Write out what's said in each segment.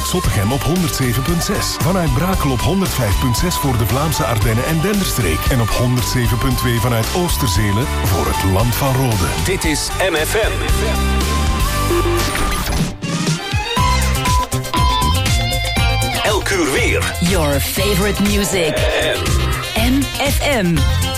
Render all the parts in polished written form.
vanuit Zottegem op 107.6. Vanuit Brakel op 105.6 voor de Vlaamse Ardennen en Denderstreek. En op 107.2 vanuit Oosterzelen voor het Land van Rode. Dit is MFM. Elk uur weer. Your favorite music. MFM.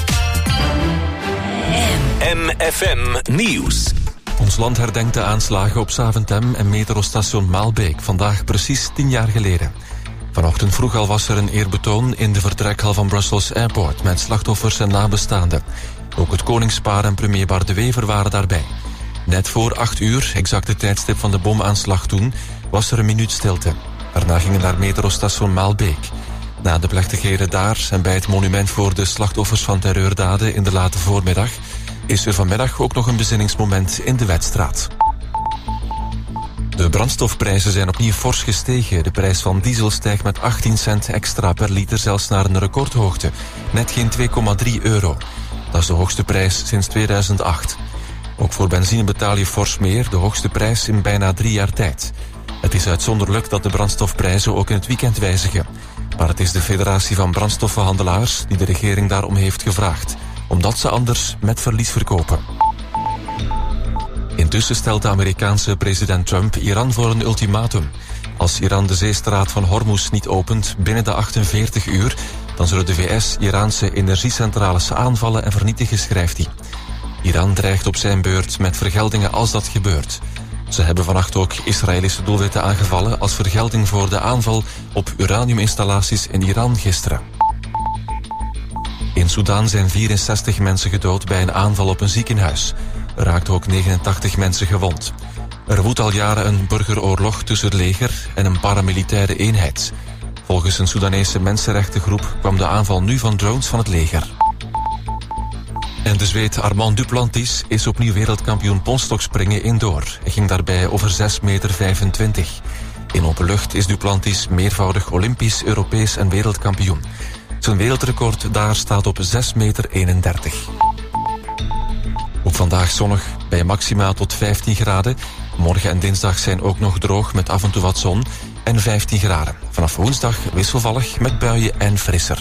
MFM Nieuws. Ons land herdenkt de aanslagen op Zaventem en metrostation Maalbeek. Vandaag precies 10 jaar geleden. Vanochtend vroeg al was er een eerbetoon in de vertrekhal van Brussels Airport met slachtoffers en nabestaanden. Ook het koningspaar en premier Bart de Wever waren daarbij. Net voor 8 uur, exact het tijdstip van de bomaanslag toen, was er een minuut stilte. Daarna gingen naar metrostation Maalbeek. Na de plechtigheden daar en bij het monument voor de slachtoffers van terreurdaden in de late voormiddag is er vanmiddag ook nog een bezinningsmoment in de Wetstraat. De brandstofprijzen zijn opnieuw fors gestegen. De prijs van diesel stijgt met 18 cent extra per liter, zelfs naar een recordhoogte. Net geen €2,3. Dat is de hoogste prijs sinds 2008. Ook voor benzine betaal je fors meer, de hoogste prijs in bijna 3 jaar tijd. Het is uitzonderlijk dat de brandstofprijzen ook in het weekend wijzigen. Maar het is de Federatie van Brandstoffenhandelaars die de regering daarom heeft gevraagd, omdat ze anders met verlies verkopen. Intussen stelt de Amerikaanse president Trump Iran voor een ultimatum. Als Iran de zeestraat van Hormuz niet opent binnen de 48 uur... dan zullen de VS Iraanse energiecentrales aanvallen en vernietigen, schrijft hij. Iran dreigt op zijn beurt met vergeldingen als dat gebeurt. Ze hebben vannacht ook Israëlische doelwitten aangevallen als vergelding voor de aanval op uraniuminstallaties in Iran gisteren. In Sudan zijn 64 mensen gedood bij een aanval op een ziekenhuis. Er raakten ook 89 mensen gewond. Er woedt al jaren een burgeroorlog tussen het leger en een paramilitaire eenheid. Volgens een Soedanese mensenrechtengroep kwam de aanval nu van drones van het leger. En de Zweed Armand Duplantis is opnieuw wereldkampioen polstokspringen indoor. Hij ging daarbij over 6,25 meter. In open lucht is Duplantis meervoudig Olympisch, Europees en wereldkampioen. Zijn wereldrecord daar staat op 6,31 meter. Ook vandaag zonnig, bij maxima tot 15 graden. Morgen en dinsdag zijn ook nog droog met af en toe wat zon en 15 graden. Vanaf woensdag wisselvallig met buien en frisser.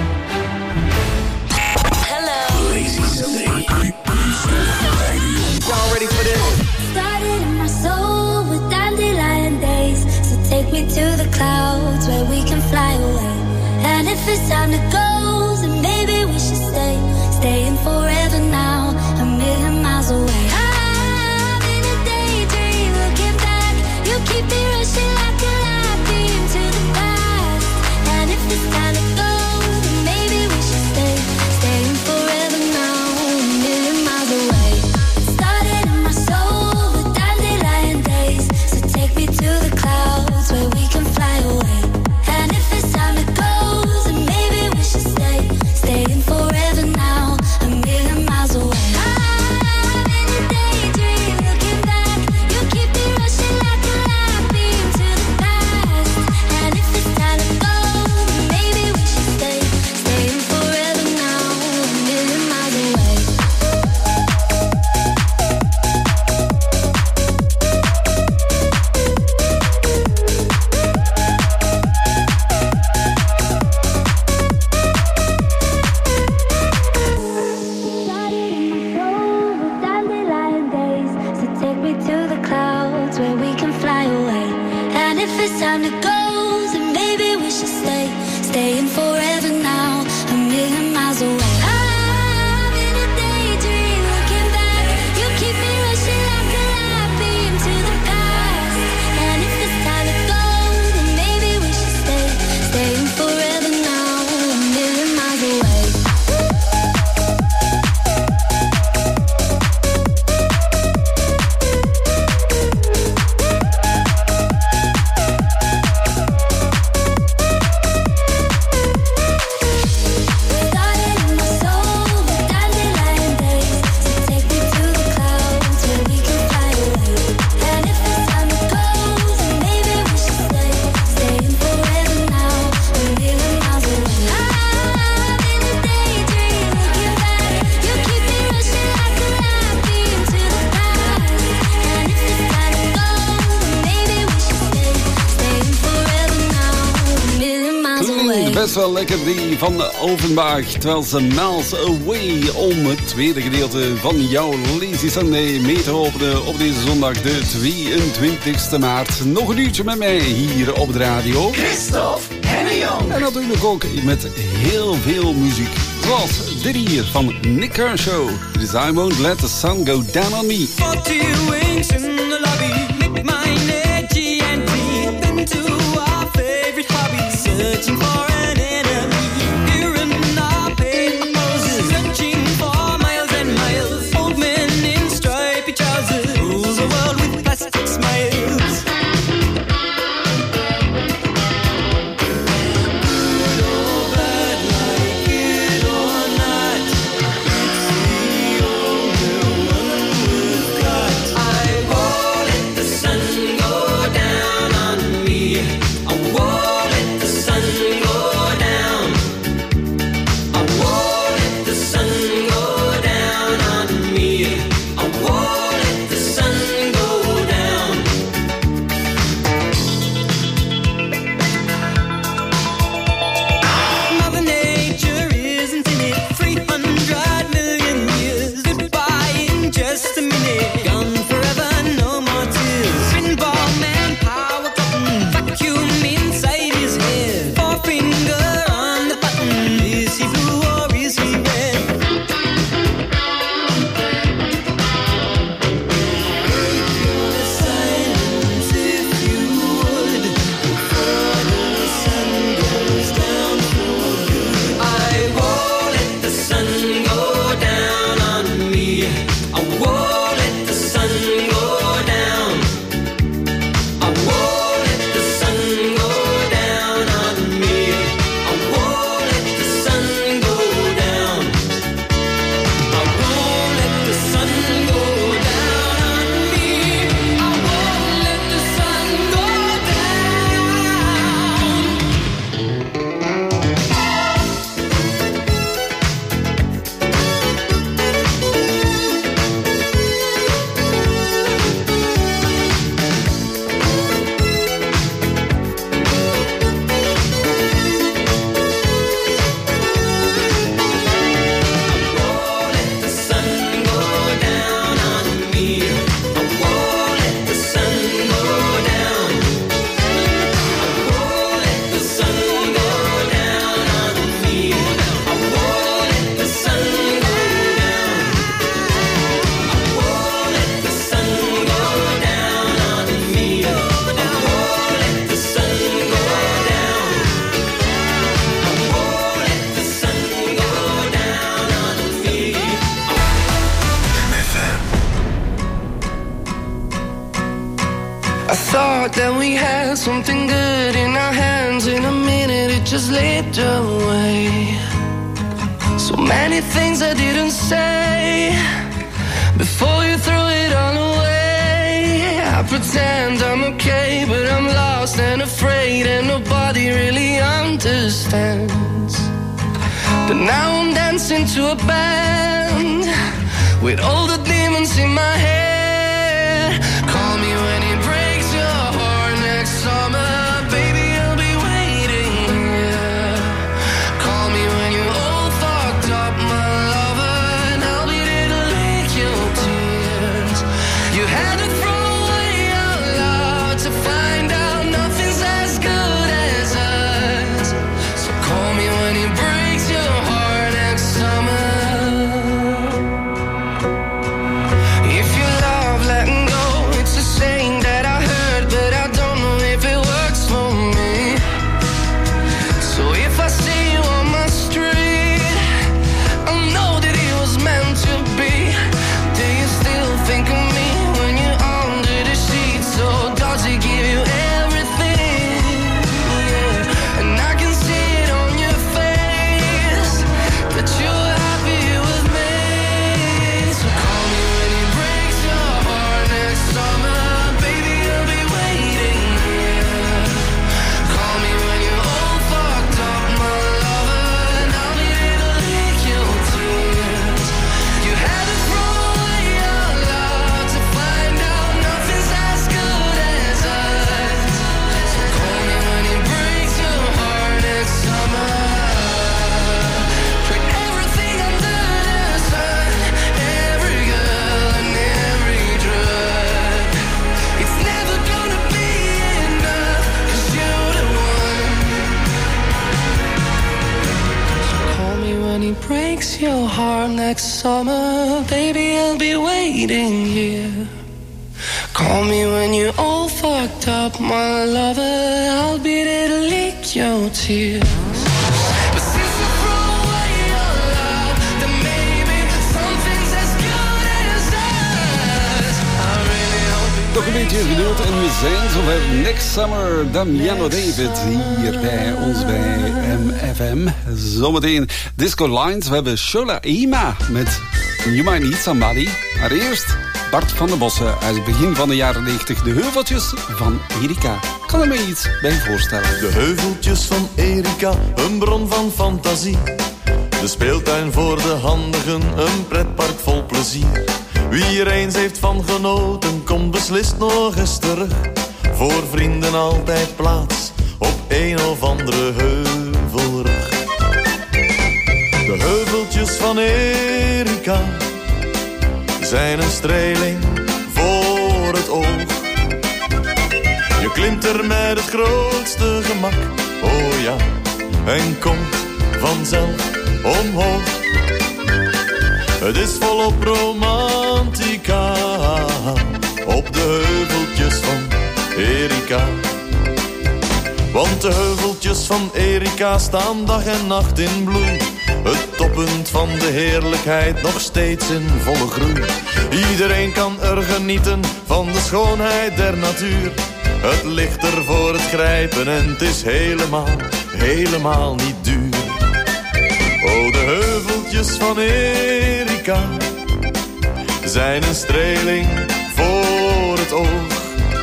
Y'all ready for this? Started in my soul with dandelion days. So take me to the clouds where we can fly away. And if it's time to go, then maybe we should stay. Staying forever now, a million miles away. I'm in a daydream, looking back. You keep me rushing like a light beam to the past. And if it's time to go, then maybe we should stay. Staying forever now, a million miles away. Started in my soul with dandelion days. So take me to the clouds where we can fly away. And if it's time to go, then maybe we should stay. Staying forever now, a million miles away. I'm in a daydream, looking back. You keep me rushing like a light beam to the past. And if it's time to go, then maybe we should stay. Staying forever now, a million miles away. Started in my soul with dandelion days. So take me to the clouds where we can fly away. And if it's time to go, then maybe we should stay. Staying forever now, a million miles away. I'm in a daydream, looking back. You keep me rushing like a light beam to the past. And if it's time to go, then maybe we should stay. Staying forever now, a million miles away. is wel lekker die van Offenbach, terwijl ze Miles Away om het tweede gedeelte van jouw Lazy Sunday mee te openen op deze zondag de 22e maart. Nog een uurtje met mij hier op de radio. Christophe Hennejonk. En natuurlijk ook met heel veel muziek. Zoals dit hier van Nick Kershaw. This I Won't Let the Sun Go Down on Me. 40 wings in the lobby, make my energy and deep into our favorite hobby, searching for an enemy. Here in our paper poses, searching for miles and miles. Old men in stripy trousers, rules the world with plastic smiles. Good or bad, like it or not, it's the only one we've got. I won't let the sun go down on me. I won't let the sun go down. I won't let the sun go down on me. I won't let the sun go down. Mother Nature isn't in it. 300 million years. Goodbye in just a minute. Gone forever, no more tears. Pinball man, power button, vacuum inside his head. Forefinger on the button. Is he blue or is he red? Break your silence if you would, before the sun goes down for good. I won't let the sun go down on me. I won't let the sun go down. I won't let the sun go down on me. I won't let the sun go down. I won't let the sun go down on me. I won't let the sun go I thought that we had something good in our hands. In a minute it just slipped away. So many things I didn't say before you threw it all away. I pretend I'm okay, but I'm lost and afraid, and nobody really understands. But now I'm dancing to a band with all the demons in my head. Call me when it breaks your heart next summer, baby, I'll be waiting here. Call me when you're all fucked up, my lover, and I'll be there to lick your tears. You had to throw away your love to find out nothing's as good as us. So call me when it breaks your heart next summer. If you love start next summer, baby, I'll be waiting here. Call me when you're all fucked up, my lover. I'll be there to lick your tears. But since I throw away your love, then maybe something's as good as us. I really hope you Nog een beetje geduld en we zijn zover. Next Summer, Damiano David hier bij ons bij MFM. Zometeen Disco Lines. We hebben Shola Ima met You Might Need Somebody. Maar eerst Bart van den Bossen uit het begin van de jaren 90. De heuveltjes van Erika. Kan er me iets bij voorstellen. De heuveltjes van Erika, een bron van fantasie. De speeltuin voor de handigen, een pretpark vol plezier. Wie er eens heeft van genoten, komt beslist nog eens terug. Voor vrienden altijd plaats, op een of andere heuvelrug. De heuveltjes van Erika zijn een streling voor het oog. Je klimt er met het grootste gemak, oh ja, en komt vanzelf omhoog. Het is volop romantica op de heuveltjes van Erika. Want de heuveltjes van Erika staan dag en nacht in bloei. Het toppunt van de heerlijkheid nog steeds in volle groei. Iedereen kan er genieten van de schoonheid der natuur. Het ligt er voor het grijpen en het is helemaal niet duur. Oh, de heuveltjes van Erika zijn een streling voor het oog.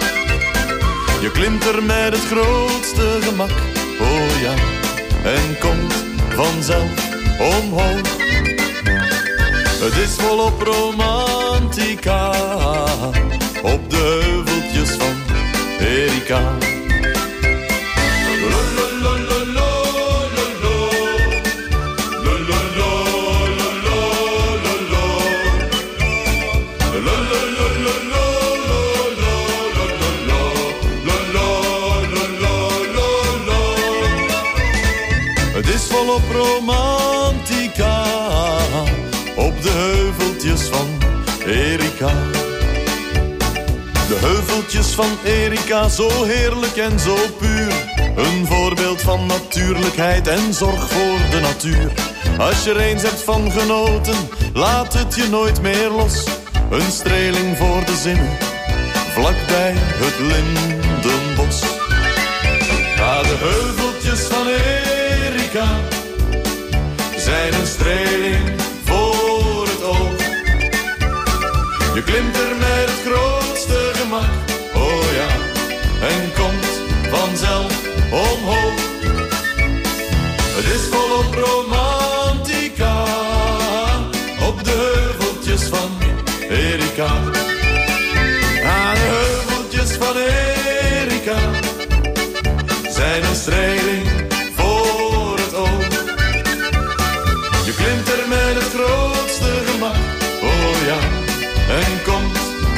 Je klimt er met het grootste gemak, oh ja, en komt vanzelf omhoog. Het is volop romantica op de heuveltjes van Erika. Het is volop romantica op de heuveltjes van Erika. De heuveltjes van Erika, zo heerlijk en zo puur. Een voorbeeld van natuurlijkheid en zorg voor de natuur. Als je er eens hebt van genoten, laat het je nooit meer los. Een streling voor de zinnen, vlakbij het lindenbos. Ja, de heuveltjes van Erika zijn een streling voor het oog. Je klimt er met het grootste gemak, oh ja, en komt vanzelf omhoog. Het is volop romantica op de heuveltjes van Erika. Aan de heuveltjes van Erika zijn een streling voor het oog. Je klimt er met het grootste gemak, oh ja, en komt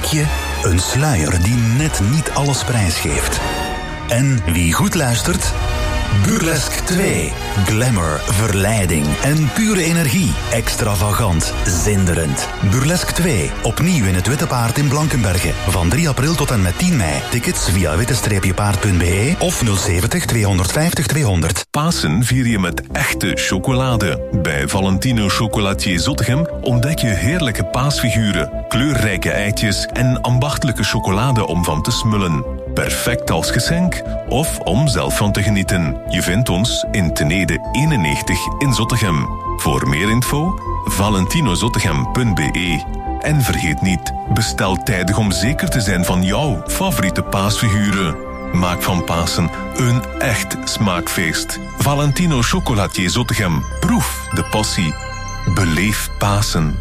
stipje, een sluier die net niet alles prijsgeeft. En wie goed luistert? Burlesque 2. Glamour, verleiding en pure energie. Extravagant, zinderend. Burlesque 2. Opnieuw in het Witte Paard in Blankenberge. Van 3 april tot en met 10 mei. Tickets via witte-paard.be of 070 250 200. Pasen vier je met echte chocolade. Bij Valentino Chocolatier Zottegem ontdek je heerlijke paasfiguren, kleurrijke eitjes en ambachtelijke chocolade om van te smullen. Perfect als geschenk of om zelf van te genieten. Je vindt ons in Tenede 91 in Zottegem. Voor meer info, valentinozottegem.be. En vergeet niet, bestel tijdig om zeker te zijn van jouw favoriete paasfiguren. Maak van Pasen een echt smaakfeest. Valentino Chocolatier Zottegem. Proef de passie. Beleef Pasen.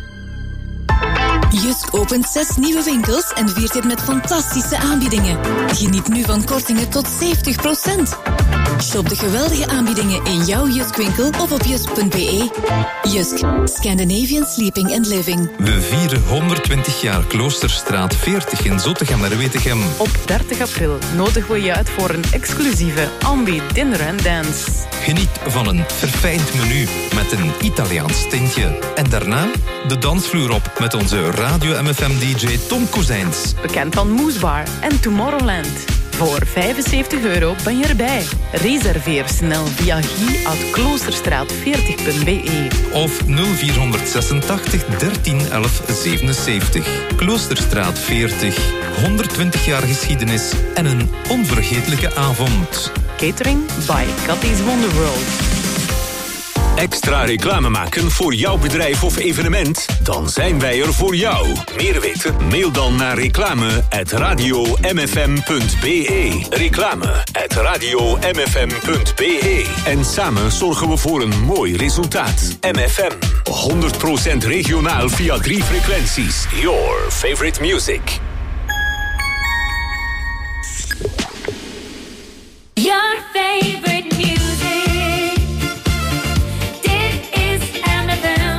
Jusk opent 6 nieuwe winkels en viert dit met fantastische aanbiedingen. Geniet nu van kortingen tot 70%. Shop de geweldige aanbiedingen in jouw Jusk-winkel of op jusk.be. Jusk, Scandinavian Sleeping and Living. We vieren 120 jaar Kloosterstraat 40 in Zottegem en Wetegem. Op 30 april nodigen we je uit voor een exclusieve Ambi Dinner and Dance. Geniet van een verfijnd menu met een Italiaans tintje. En daarna de dansvloer op met onze Radio MFM-dj Tom Kozijns. Bekend van Moesbar en Tomorrowland. Voor €75 ben je erbij. Reserveer snel via guy@kloosterstraat40.be of 0486 13 11 77. Kloosterstraat 40. 120 jaar geschiedenis en een onvergetelijke avond. Catering by Cathy's Wonderworld. Extra reclame maken voor jouw bedrijf of evenement? Dan zijn wij er voor jou. Meer weten? Mail dan naar reclame@radiomfm.be. Reclame@radiomfm.be. En samen zorgen we voor een mooi resultaat. MFM. 100% regionaal via 3 frequenties. Your favorite music. Your favorite music. Dit is MFM.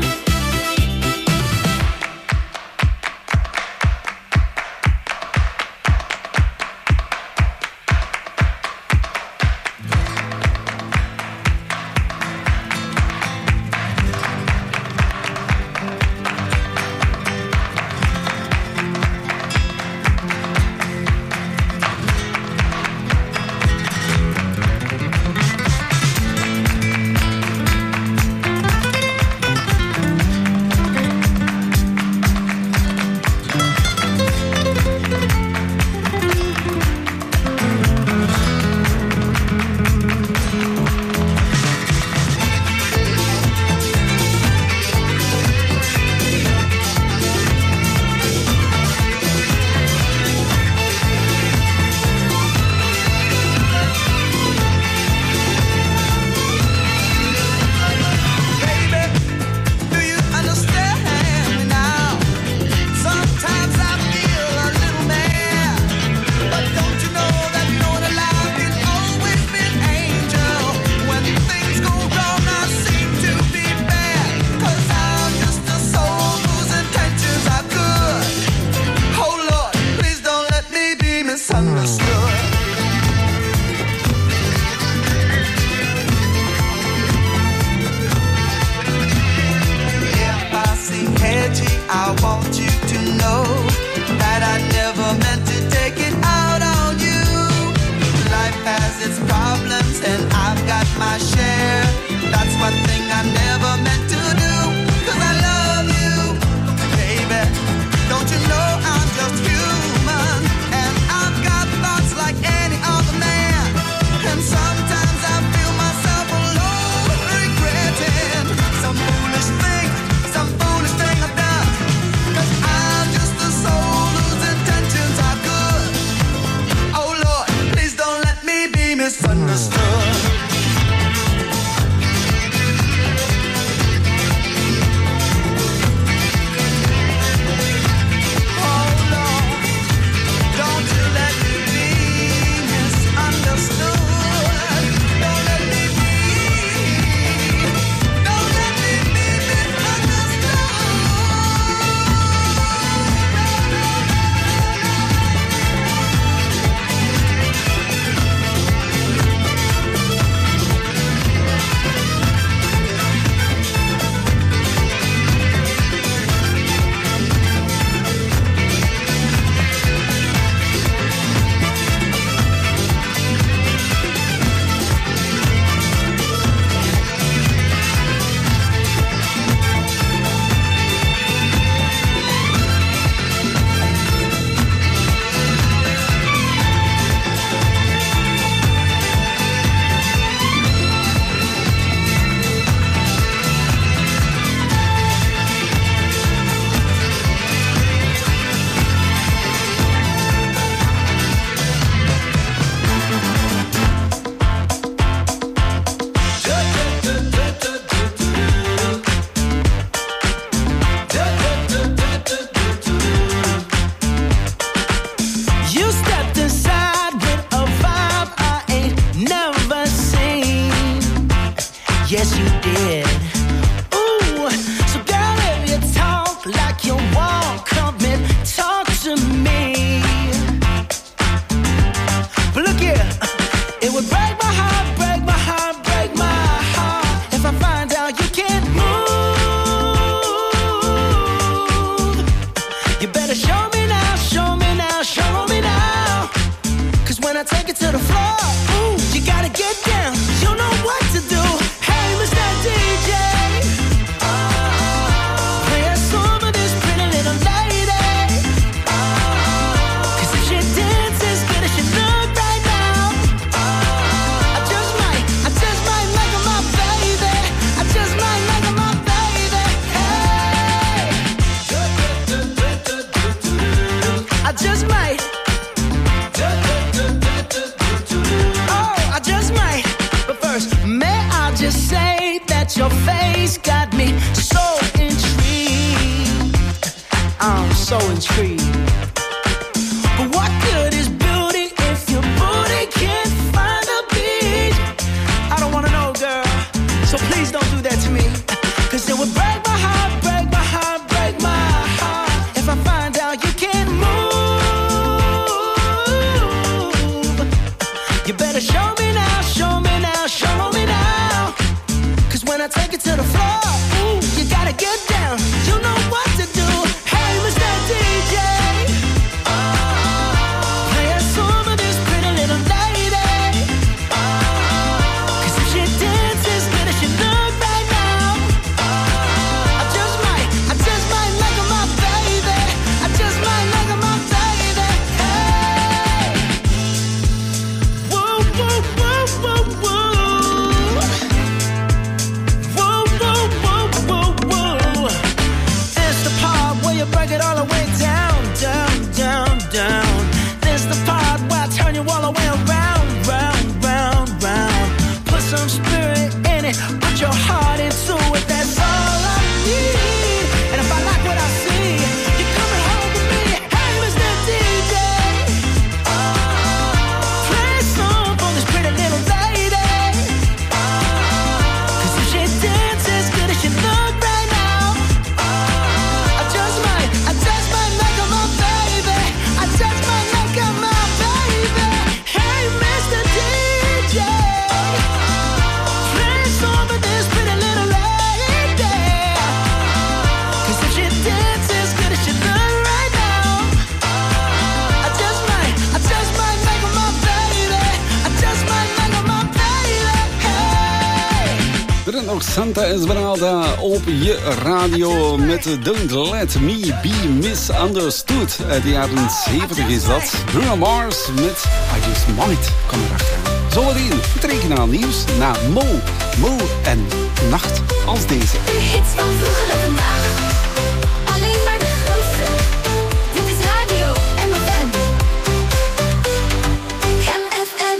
to the floor, ooh, you gotta get down. You know what to do. Hey, Mr. DJ, play a song of this pretty little lady. 'Cause if she dances good as she look right now, I just might make her my baby. I just might make her my baby. Hey, I just might. Oh, I just might. But first, may I just say that your face got me so intrigued. I'm so intrigued. But what good is beauty if your booty can't find a beat? I don't wanna know, girl. So please don't do that to me. 'Cause it would break my heart, break my heart, break my heart if I find out you can't move. You better show me now, show me now, show me now. 'Cause when I take it to the floor, ooh, you gotta get down. You know what to do. Hey, Mr. DJ, play a song of this pretty little lady. 'Cause if she dances good as she look right now, I just might make her my baby. I just might make her my baby. Hey, woo, woo, woo, woo, woo. Woo, woo, woo, woo, woo. This the part where you break it all the way down, down, down, down. This the part where I turn you all the way around, round, round, round. Put some spirit in it, put your heart into it. That's all I need. And if I like what I see, you're coming home with me. Hey, Mr. DJ, play a song for this pretty little lady. 'Cause if she dances good as she look right now, I just might make her my baby. I just might make her my baby. Hey, Mr. DJ, play a song for this pretty little lady. 'Cause if she dances good as she look right now, I just might make her my baby. I just might make her my baby. Hey. Er is nog Santa Esmeralda op je radio met Don't Let Me Be Misunderstood. Uit de jaren 70 is dat. Bruno Mars met I Just Might kan erachteraan. Zometeen het regionaal nieuws na Mo en Nacht als deze. De hits van vroeger en vandaag. Alleen maar de grootste. Dit is Radio MFM. MFM.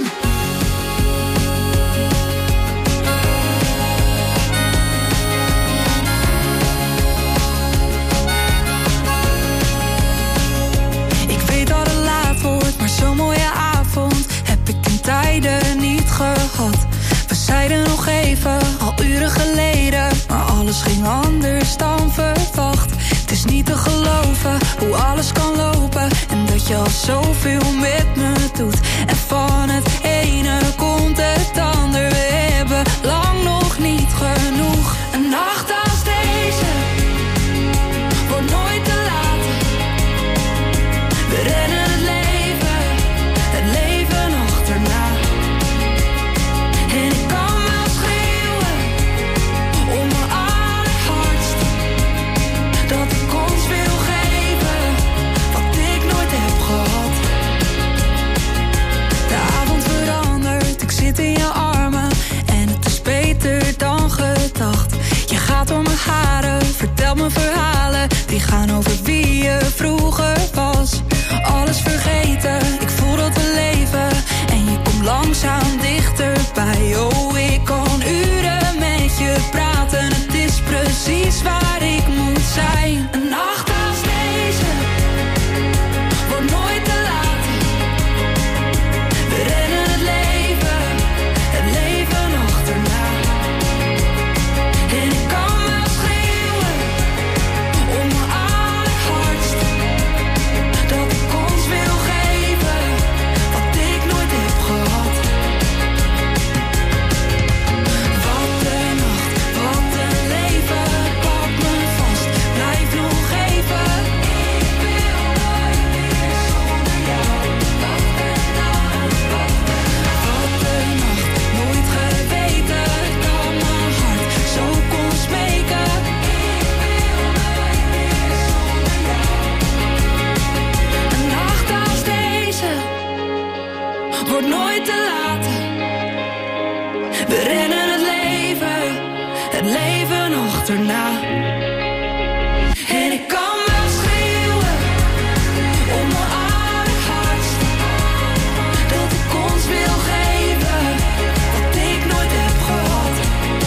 Ik weet dat het laat wordt, maar zo'n mooie avond heb ik in tijden niet gehad. We zeiden nog even, al uren geleden, maar alles ging anders dan verwacht. Het is niet te geloven hoe alles kan lopen en dat je al zoveel met me doet. En van het ene komt het ander, we hebben lang nog niet genoeg. Een nacht als deze wordt nooit te laat. We rennen het leven achterna. En ik kan wel schreeuwen om mijn allerhardst, dat ik ons wil geven wat ik nooit heb gehad. De avond verandert. achterna. En ik kan wel schreeuwen om mijn aardig hart, dat ik ons wil geven wat ik nooit heb gehad.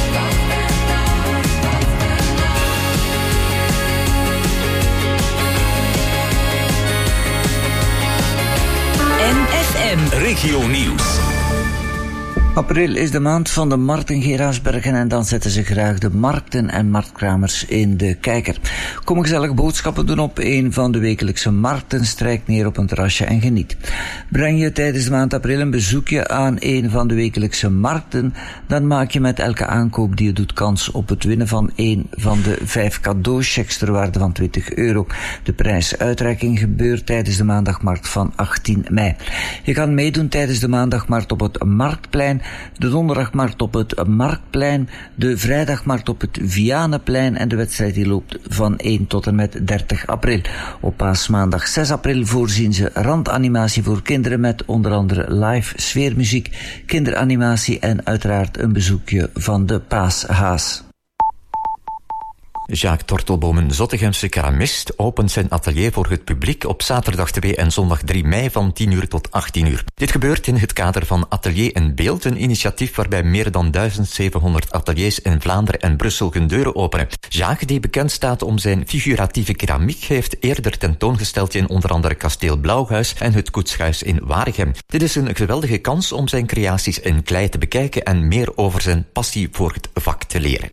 NFM Regio Nieuws. April is de maand van de markt in Geraardsbergen en dan zetten ze graag de markten en marktkramers in de kijker. Kom gezellig boodschappen doen op een van de wekelijkse markten, strijk neer op een terrasje en geniet. Breng je tijdens de maand april een bezoekje aan een van de wekelijkse markten, dan maak je met elke aankoop die je doet kans op het winnen van een van de 5 cadeauchecks ter waarde van €20. De prijsuitreiking gebeurt tijdens de maandagmarkt van 18 mei. Je kan meedoen tijdens de maandagmarkt op het Marktplein, de donderdagmarkt op het Marktplein, de vrijdagmarkt op het Vianenplein en de wedstrijd die loopt van 1 tot en met 30 april. Op paasmaandag 6 april voorzien ze randanimatie voor kinderen met onder andere live sfeermuziek, kinderanimatie en uiteraard een bezoekje van de paashaas. Jacques Tortelboom, Zottegemse keramist, opent zijn atelier voor het publiek op zaterdag 2 en zondag 3 mei van 10 uur tot 18 uur. Dit gebeurt in het kader van Atelier en Beeld, een initiatief waarbij meer dan 1700 ateliers in Vlaanderen en Brussel hun deuren openen. Jacques, die bekend staat om zijn figuratieve keramiek, heeft eerder tentoongesteld in onder andere Kasteel Blauwhuis en het Koetshuis in Waregem. Dit is een geweldige kans om zijn creaties in klei te bekijken en meer over zijn passie voor het vak te leren.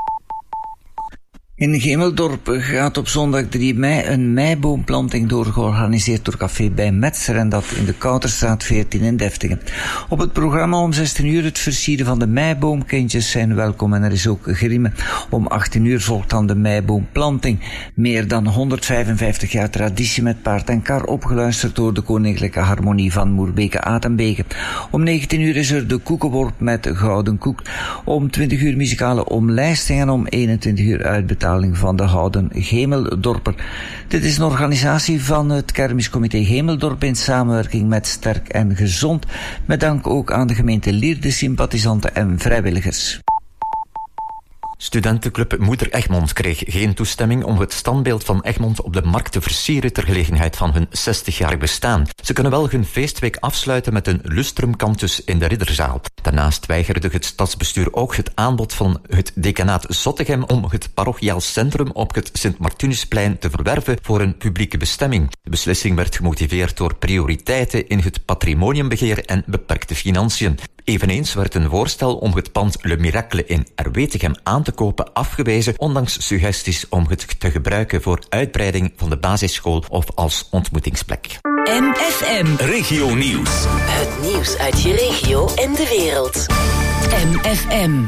In Gemeldorp gaat op zondag 3 mei een meiboomplanting door, georganiseerd door Café bij Metser en dat in de Kouterstraat 14 in Deftingen. Op het programma om 16 uur het versieren van de meiboom. Kindjes zijn welkom en er is ook griemen. Om 18 uur volgt dan de meiboomplanting. Meer dan 155 jaar traditie met paard en kar, opgeluisterd door de Koninklijke Harmonie van Moerbeke-Atenbeke. Om 19 uur is er de koekenworp met gouden koek. Om 20 uur muzikale omlijsting en om 21 uur uitbetaling van de Houden Gemeldorper. Dit is een organisatie van het kermiscomité Gemeldorp in samenwerking met Sterk en Gezond, met dank ook aan de gemeente Lierde, sympathisanten en vrijwilligers. Studentenclub Moeder Egmond kreeg geen toestemming om het standbeeld van Egmond op de markt te versieren ter gelegenheid van hun 60-jarig bestaan. Ze kunnen wel hun feestweek afsluiten met een lustrumkantus in de Ridderzaal. Daarnaast weigerde het stadsbestuur ook het aanbod van het decanaat Zottegem om het parochiaal centrum op het Sint-Martinusplein te verwerven voor een publieke bestemming. De beslissing werd gemotiveerd door prioriteiten in het patrimoniumbeheer en beperkte financiën. Eveneens werd een voorstel om het pand Le Miracle in Erwetegem aan te kopen afgewezen, ondanks suggesties om het te gebruiken voor uitbreiding van de basisschool of als ontmoetingsplek. MFM Regio Nieuws. Het nieuws uit je regio en de wereld. MFM.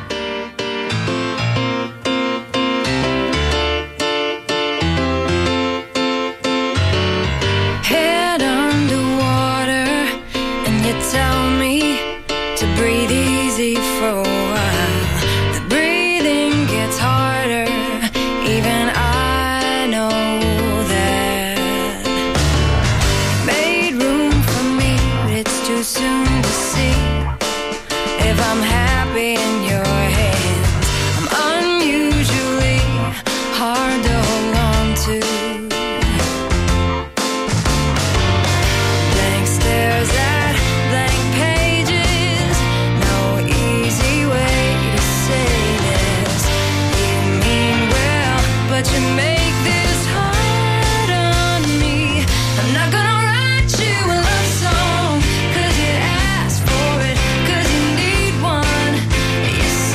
Head underwater and you tell me to breathe easy for a while. The breathing gets harder, even I know that. Made room for me, but it's too soon to see if I'm happy in your hands. I'm unusually hard to hold on to. Blank stares at blank pages, no easy way to say this. You mean well, but you make this hard on me. I'm not gonna write you a love song, 'cause you asked for it, 'cause you need one. You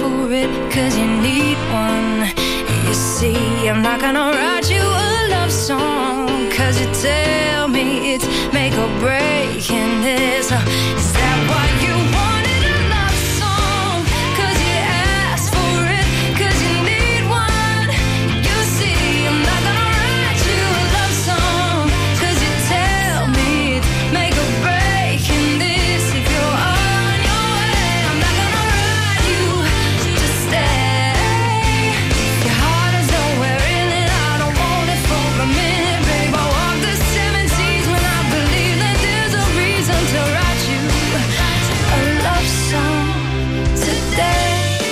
for it, cause you need one. You see, I'm not gonna write you a love song, cause you tell me it's make or break in this. Is that why you wanted a love song? Cause you asked for it, cause you need one. You see, I'm not gonna write you a love song, cause you tell me it's make or break in this. If you're on your way, I'm not gonna write you to stay. Your heart is nowhere in it, I don't want it for a minute, babe. I walk the 7 seas when I believe that there's a reason to write you a love song today.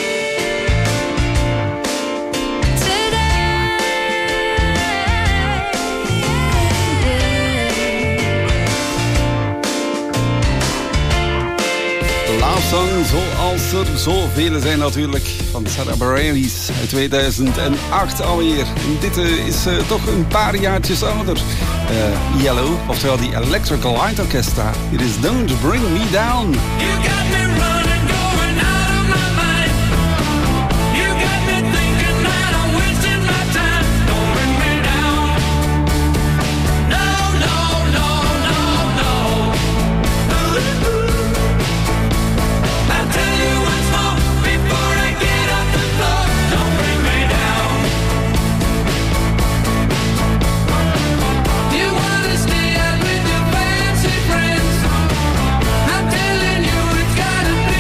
Love Song, zoals er zoveel zijn natuurlijk, van Sarah Bareilles uit 2008 alweer. En dit is toch een paar jaartjes ouder. Yellow, oftewel die Electrical Light Orchestra. It is Don't Bring Me Down. You got me running, going out of my mind. You got me thinking that I'm wasting my time. Don't bring me down. No, no, no, no, no. I'll tell you once more before I get off the floor. Don't bring me down. You wanna stay out with your fancy friends. I'm telling you it's gotta be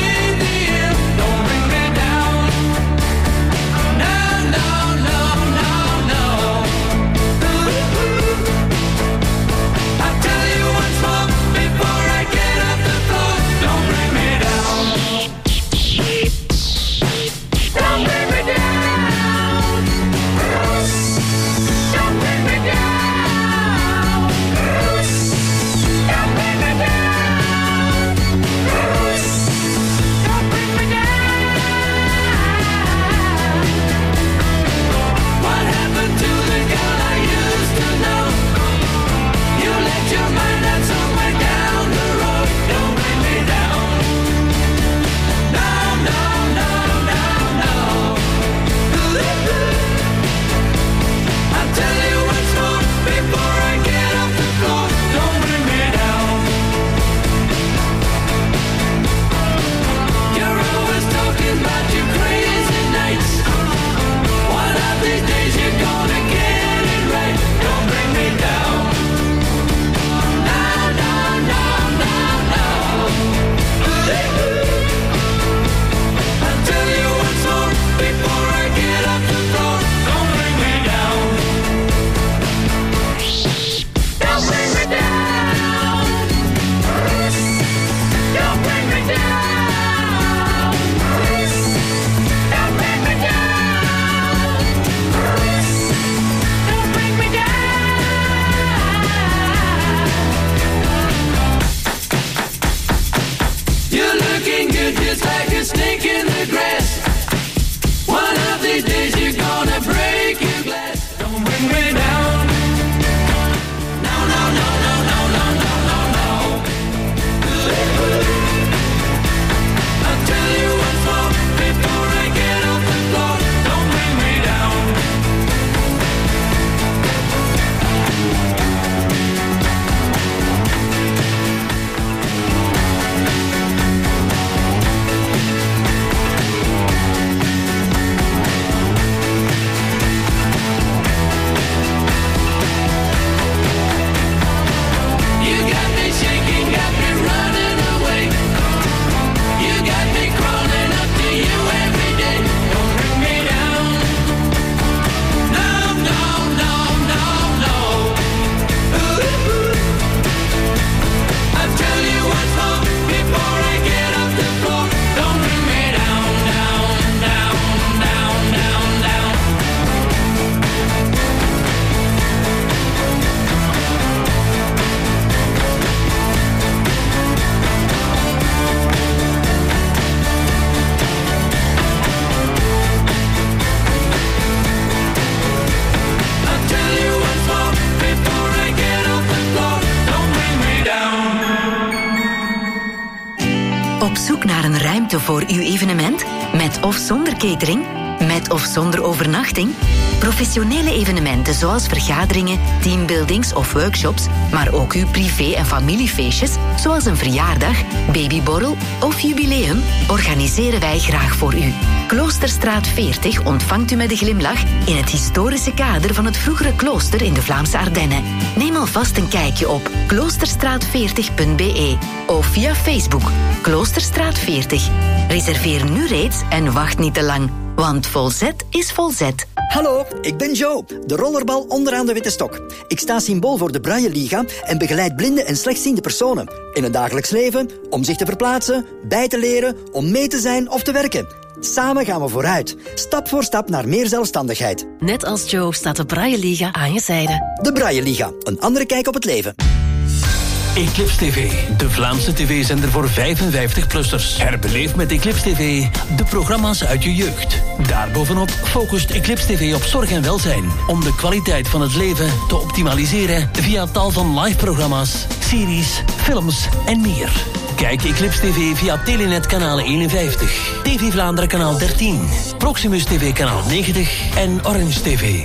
ruimte voor uw evenement? Met of zonder catering? Met of zonder overnachting? Professionele evenementen zoals vergaderingen, teambuildings of workshops, maar ook uw privé- en familiefeestjes, zoals een verjaardag, babyborrel of jubileum, organiseren wij graag voor u. Kloosterstraat 40 ontvangt u met een glimlach in het historische kader van het vroegere klooster in de Vlaamse Ardennen. Neem alvast een kijkje op kloosterstraat40.be of via Facebook Kloosterstraat 40. Reserveer nu reeds en wacht niet te lang, want Volzet is Volzet. Hallo, ik ben Joe, de rollerbal onderaan de witte stok. Ik sta symbool voor de Braille Liga en begeleid blinde en slechtziende personen in hun dagelijks leven, om zich te verplaatsen, bij te leren, om mee te zijn of te werken. Samen gaan we vooruit, stap voor stap naar meer zelfstandigheid. Net als Joe staat de Braille Liga aan je zijde. De Braille Liga, een andere kijk op het leven. Eclipse TV, de Vlaamse tv-zender voor 55-plussers. Herbeleef met Eclipse TV de programma's uit je jeugd. Daarbovenop focust Eclipse TV op zorg en welzijn, om de kwaliteit van het leven te optimaliseren via tal van live-programma's, series, films en meer. Kijk Eclipse TV via Telenet kanaal 51, TV Vlaanderen kanaal 13, Proximus TV kanaal 90 en Orange TV.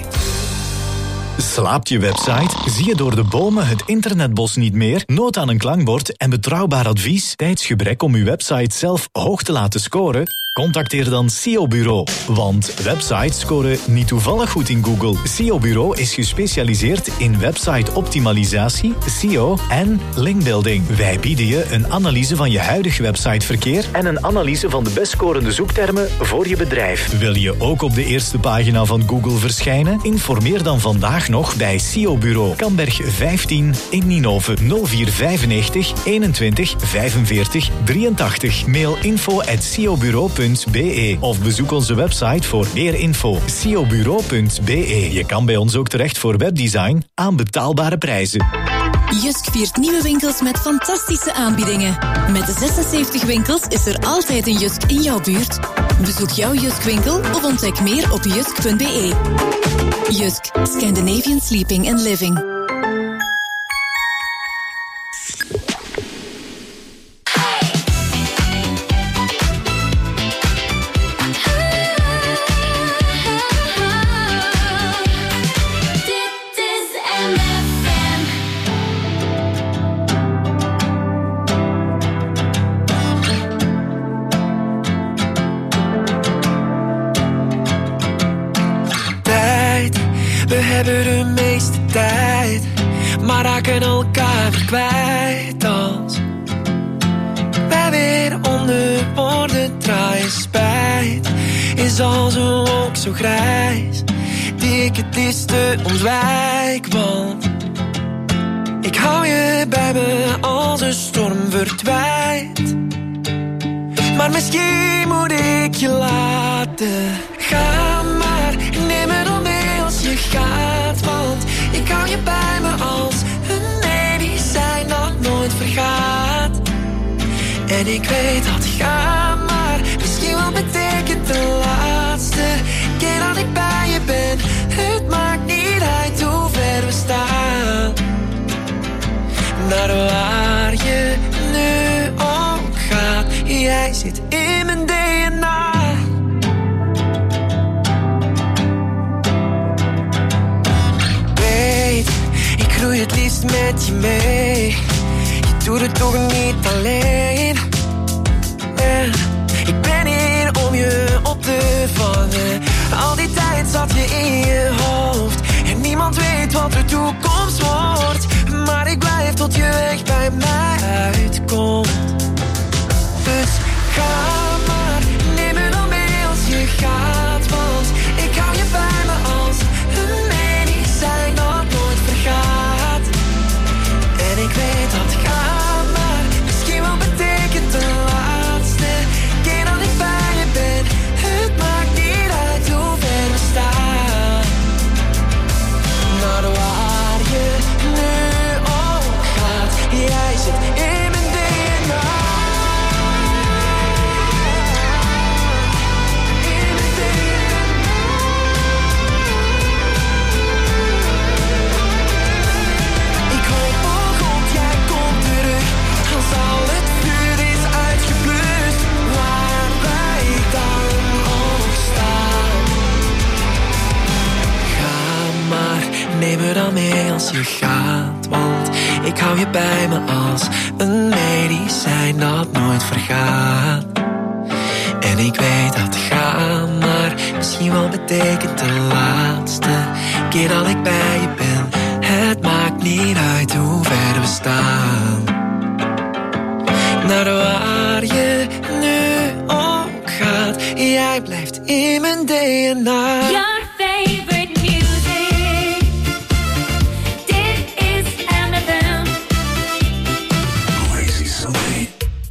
Slaapt je website? Zie je door de bomen het internetbos niet meer? Nood aan een klankbord en betrouwbaar advies? Tijdsgebrek om uw website zelf hoog te laten scoren? Contacteer dan SEO Bureau. Want websites scoren niet toevallig goed in Google. SEO Bureau is gespecialiseerd in website-optimalisatie, SEO en linkbuilding. Wij bieden je een analyse van je huidig websiteverkeer en een analyse van de best scorende zoektermen voor je bedrijf. Wil je ook op de eerste pagina van Google verschijnen? Informeer dan vandaag nog bij SEO Bureau. Kamberg 15 in Ninove 0495 21 45 83. Mail info@seobureau.be of bezoek onze website voor meer info. seobureau.be. Je kan bij ons ook terecht voor webdesign aan betaalbare prijzen. Jusk viert nieuwe winkels met fantastische aanbiedingen. Met de 76 winkels is er altijd een Jusk in jouw buurt. Bezoek jouw Jusk-winkel of ontdek meer op jusk.be. Jusk, Scandinavian Sleeping and Living. We hebben de meeste tijd, maar raken elkaar weer kwijt als wij weer onder woorden draaien. Spijt is als een wolk zo grijs, die ik het liefste ontwijk. Want ik hou je bij me als een storm verdwijnt. Maar misschien moet ik je laten gaan, maar neem me dan mee als je gaat. Want ik hou je bij me als een medicijn dat nooit vergaat. En ik weet dat gaan, maar misschien wel betekent de laatste keer dat ik bij je ben. Het maakt niet uit hoe ver we staan, naar waar je nu ook gaat. Jij zit in mijn DNA. Weet, ik groei het liefst met je mee. Je doet het toch niet alleen. Ik ben hier om je op te vangen. Al die tijd zat je in je hoofd en niemand weet wat de toekomst wordt. Maar ik blijf tot je weg bij mij uitkomt. Dus ga maar, neem me dan mee als je gaat. Want ik hou je bij me als een medicijn dat nooit vergaat. En ik weet dat ga maar misschien wel betekent de laatste keer dat ik bij je ben. Het maakt niet uit hoe ver we staan, naar waar je nu ook gaat. Jij zit in mijn DNA. snel mee als je gaat, want ik hou je bij me als een medicijn dat nooit vergaat. En ik weet dat gaan, maar misschien wel betekent de laatste keer dat ik bij je ben. Het maakt niet uit hoe ver we staan. Naar waar je nu ook gaat, jij blijft in mijn DNA. Your favorite music. Dit is MFM. Lazy Sunday.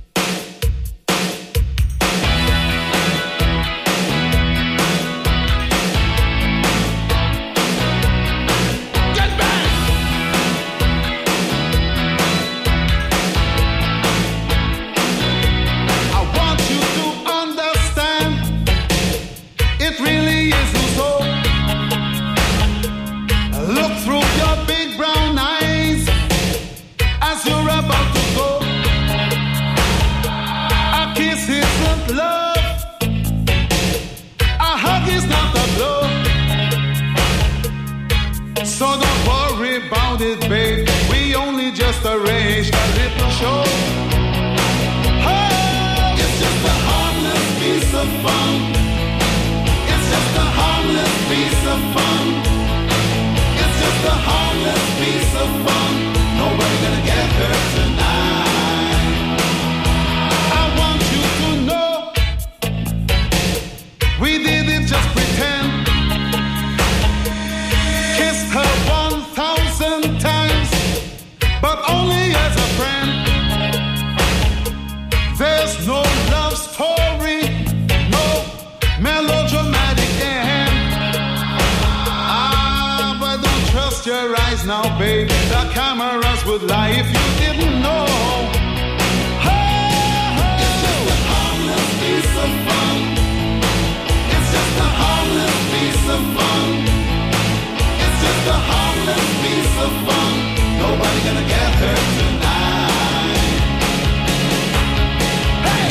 So don't worry about it, babe. We only just arranged a little show. Oh, it's just a harmless piece of fun. It's just a harmless piece of fun. It's just a harmless piece of fun. Nobody gonna get hurt tonight. I want you to know we did it, just pretend. Kissed her 1,000 times, but only as a friend. There's no love story, no melodramatic end. Ah, but don't trust your eyes now, baby. The cameras would lie if you didn't know. It's just a harmless piece of fun. It's just a harmless piece of fun. Just a harmless piece of fun. Nobody gonna get hurt tonight. Hey!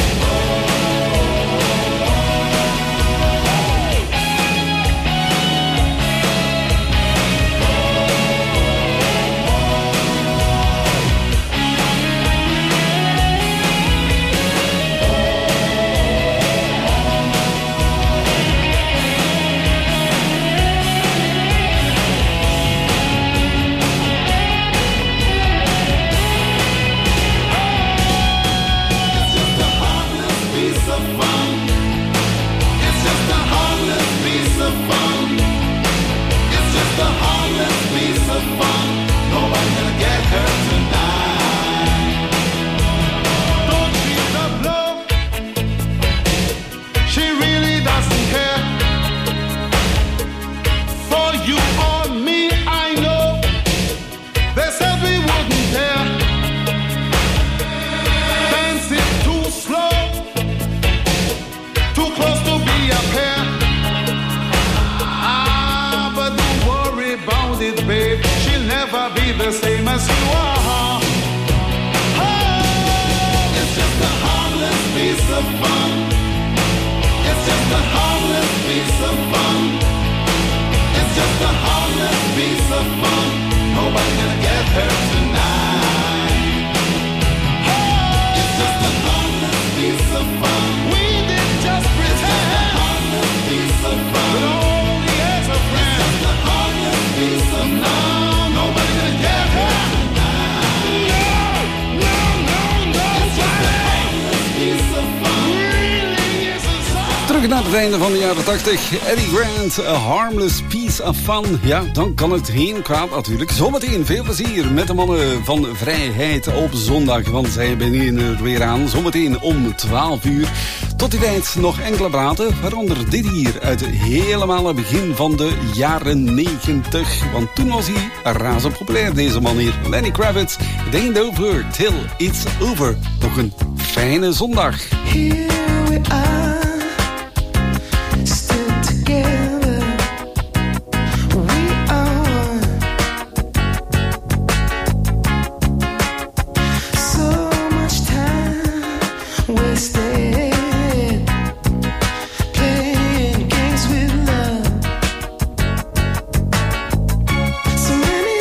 The same as you are. Oh, it's just a harmless piece of fun. It's just a harmless piece of fun. It's just a harmless piece of fun. Nobody gonna get hurt tonight. Oh, it's just a harmless piece of fun. We did just pretend. It's just a harmless piece of fun. But only as a friend. It's just a harmless piece of fun. Nobody gonna get hurt tonight. No, no, no, it's just a harmless piece of fun. Really isn't so. Terug naar het einde van de jaren 80. Eddie Grant, A Harmless Piece of Fun. Ja, dan kan het geen kwaad natuurlijk. Zometeen veel plezier met de mannen van Vrijheid op zondag. Want zij beginnen er weer aan. Zometeen om 12 uur. Tot die tijd nog enkele platen. Waaronder dit hier uit helemaal het begin van de jaren 90. Want toen was hij razend populair, deze man hier. Lenny Kravitz. It ain't over till it's over. Nog een fijne zondag. Here we are. So many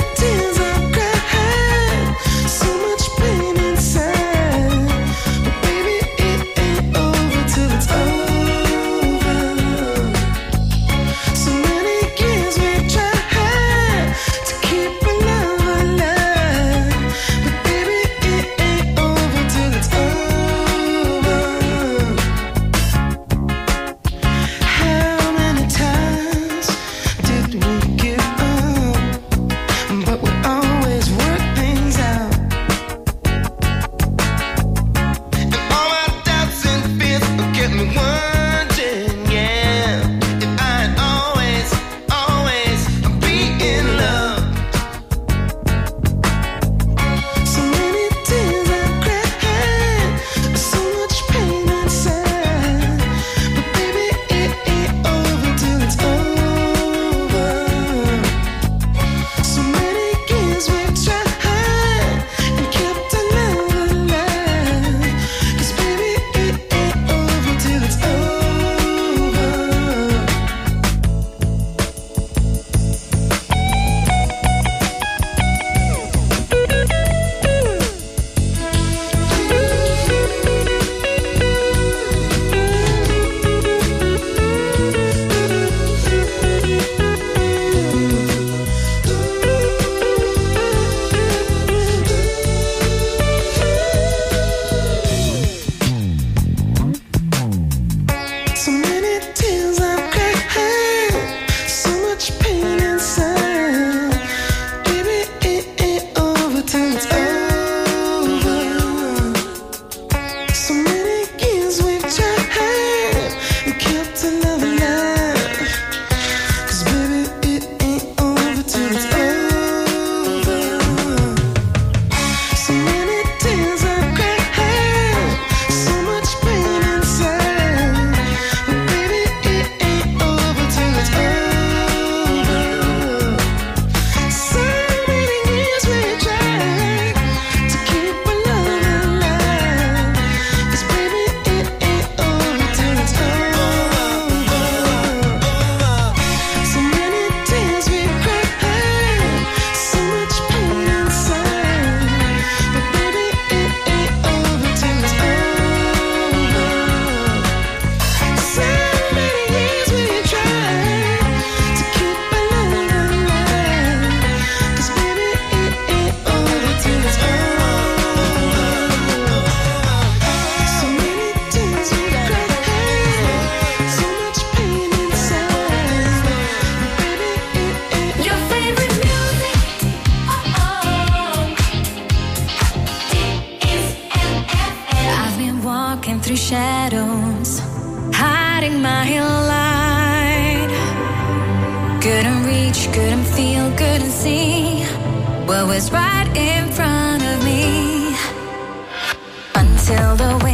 couldn't feel, couldn't see what was right in front of me. Until the